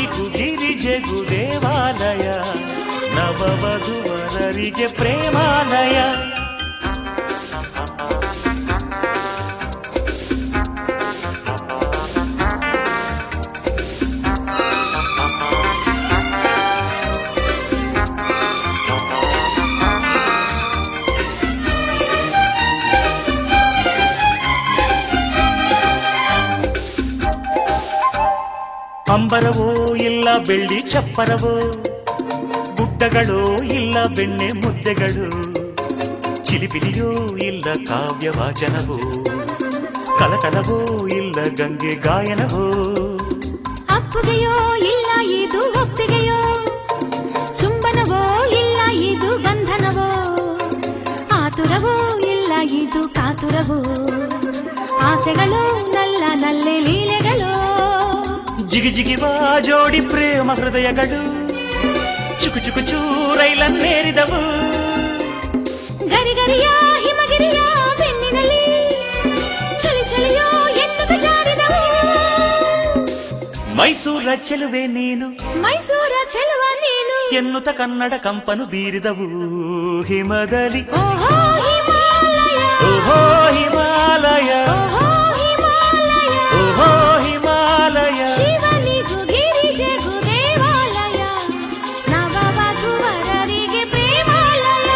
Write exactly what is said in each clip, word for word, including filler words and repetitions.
ಶಿವನಿಗೂ ಗಿರಿಜೆಗೂ ದೇವಾಲಯ, ನವವಧುವರರಿಗೆ ಪ್ರೇಮಾಲಯ. ಅಂಬರವೋ ಇಲ್ಲ ಬೆಳ್ಳಿ ಚಪ್ಪರವೋ, ಗುಡ್ಡಗಳೋ ಇಲ್ಲ ಬೆಣ್ಣೆ ಮುದ್ದೆಗಳು, ಚಿಲಿಪಿಲಿಯೋ ಇಲ್ಲ ಕಾವ್ಯ ವಾಚನವೋ, ಕಲಕಲವೋ ಇಲ್ಲ ಗಂಗೆ ಗಾಯನವೋ. ಅಪ್ಪುಗೆಯೋ ಇಲ್ಲ ಇದು ಒಪ್ಪಿಗೆಯೋ, ಚುಂಬನವೋ ಇಲ್ಲ ಇದು ಬಂಧನವೋ, ಆತುರವೋ ಇಲ್ಲ ಇದು ಕಾತುರವೋ, ಆಸೆಗಳು ನಲ್ಲ ನಲ್ಲೆ ಲೀಲೆಗಳು. ಜಿಗಿ ಜಿಗಿವಾ ಜೋಡಿ ಪ್ರೇಮ ಹೃದಯಗಳು, ಚುಕು ಚುಕು ಚೂರೈಲನ್ನೇರಿದವು. ಗರಿಗರಿಯ ಹಿಮಗಿರಿಯ ಬೆನ್ನಿನಲ್ಲಿ ಚಳಿ ಚಳಿಯೋ ಎನ್ನುತ್ತ ಜಾರಿದವು. ಮೈಸೂರ ಚೆಲುವೆ ನೀನು, ಮೈಸೂರ ಚೆಲುವ ನೀನು ಎನ್ನುತ್ತ ಕನ್ನಡ ಕಂಪನು ಬೀರಿದವು. ಹಿಮದಲ್ಲಿ ಓಹೋ ಹಿಮಾಲಯ, ಓಹೋ ಹಿಮಾಲಯ, ಓಹೋ ಹಿಮಾಲಯ, ಓಹೋ ಹಿಮಾಲಯ. ಶಿವನಿಗೂ ಗಿರಿಜೆಗೂ ದೇವಾಲಯ, ನವವಧುವರರಿಗೆ ಪ್ರೇಮಾಲಯ.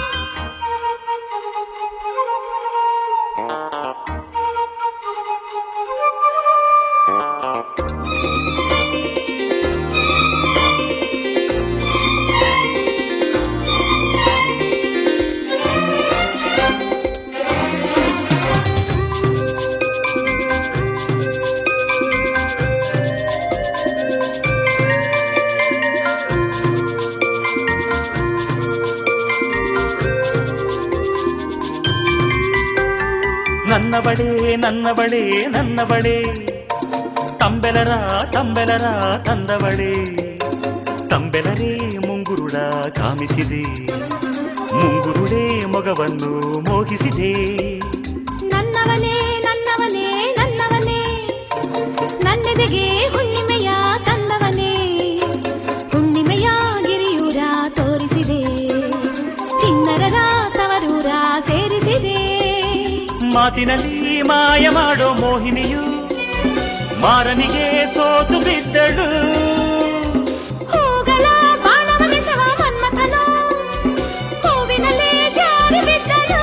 ನನ್ನವಳೇ ನನ್ನವಳೇ ನನ್ನವಳೇ, ತಂಬೆಲರ ತಂಬೆಲರ ತಂದವಳೇ. ತಂಬೆಲರೇ ಮುಂಗುರುಳ ಕಾಮಿಸಿದೆ, ಮುಂಗುರುಳೇ ಮೊಗವನ್ನು ಮೋಹಿಸಿದೆ. ನನ್ನವನೇ ನನ್ನವನೇ ನನ್ನವನೇ, ನನ್ನೆದೆಗೆ ಹುಣ್ಣಿಮೆಯ ತಂದವನೇ, ಹುಣ್ಣಿಮೆಯ ಗಿರಿಯೂರ ತೋರಿಸಿದೆ, ಕಿನ್ನರರ ತವರೂರ ಸೇರಿಸಿದೆ. ಮಾತಿನಲ್ಲಿ ಮಾಯ ಮಾಡೋ ಮೋಹಿನಿಯು ಮಾರನಿಗೆ ಸೋತು ಬಿದ್ದಳು. ಹೂಗಳ ಬಾಣವನೆಸವ ಮನ್ಮಥನು ಹೂವಿನಲ್ಲೇ ಜಾರಿ ಬಿದ್ದನು.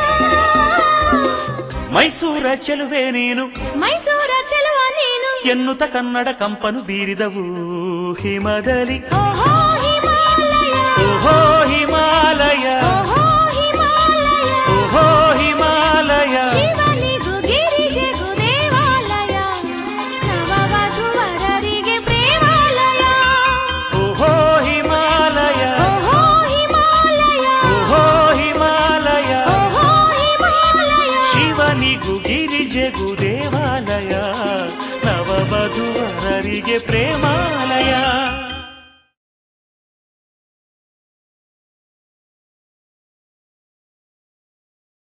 ಮೈಸೂರ ಚೆಲುವೆ ನೀನು, ಮೈಸೂರ ಚೆಲುವ ನೀನು ಎನ್ನುತ್ತ ಕನ್ನಡ ಕಂಪನು ಬೀರಿದವು. ಹಿಮದಲ್ಲಿ ಓಹೋ ಹಿಮಾಲಯ, ಓಹೋ ಹಿಮಾಲಯ, ಓಹೋ ಹಿಮಾಲಯ, ಓಹೋ ಹಿಮಾಲಯ. ಶಿವನಿಗೂ ಗಿರಿಜೆಗೂ ದೇವಾಲಯ, ನವವಧುವರರಿಗೆ ಪ್ರೇಮಾಲಯ. ಓಹೋ ಹಿಮಾಲಯ, ಓಹೋ ಹಿಮಾಲಯ, ಓಹೋ ಹಿಮಾಲಯ. ಓಹೋ ಹಿಮಾಲಯ. ಶಿವನಿಗೂ ಗಿರಿಜೆಗೂ ದೇವಾಲಯ, ನವವಧುವರರಿಗೆ ಪ್ರೇಮಾಲಯ.